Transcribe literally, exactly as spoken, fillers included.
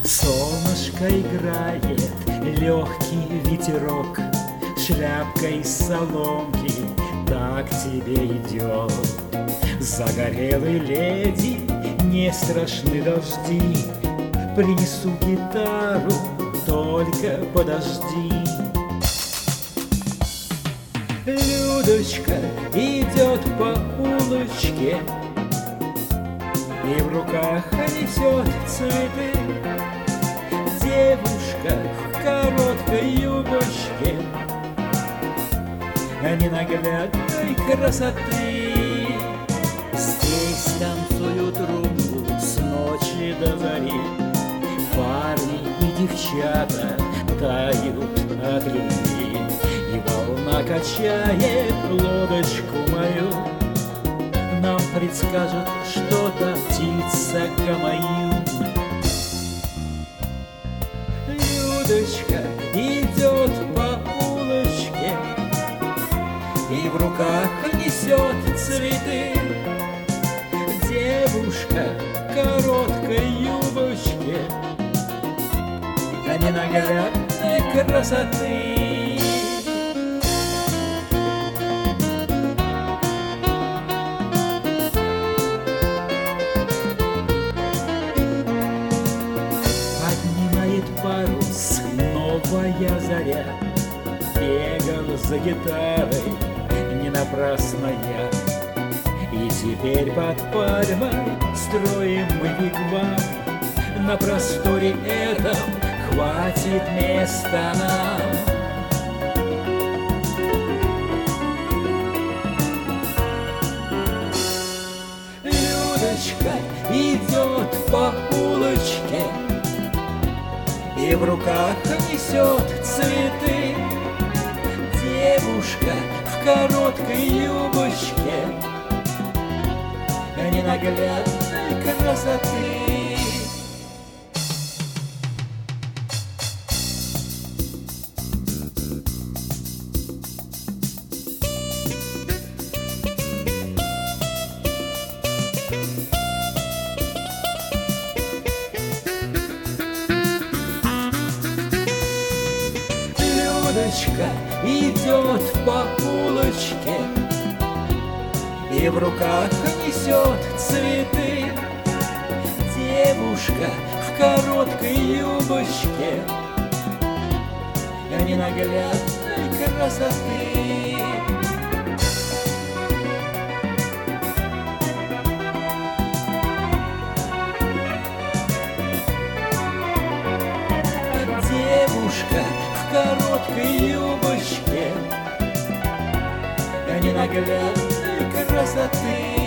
Солнышко играет, легкий ветерок, шляпка из соломки так тебе идет. Загорелой леди не страшны дожди, принесу гитару, только подожди. Людочка идет по улочке и в руках несет цветы. Девушка в короткой юбочке ненаглядной красоты. Здесь танцуют румбу с ночи до зари, парни и девчата тают от любви, и волна качает лодочку мою. Нам предскажет что-то птица Камаюн. Людочка идет по улочке и в руках несет цветы. Девушка в короткой юбочке ненаглядной красоты. Поднимает парус новая заря, бегал за гитарой не напрасно я. И теперь под пальмой строим мы вигвам, на просторе этом хватит места нам. Людочка идет по улочке и в руках несет цветы. Девушка в короткой юбочке ненаглядной красоты. Людочка идет по улочке и в руках несет цветы. Девушка в короткой юбочке ненаглядной красоты. Девушка в короткой юбочке ненаглядной красоты.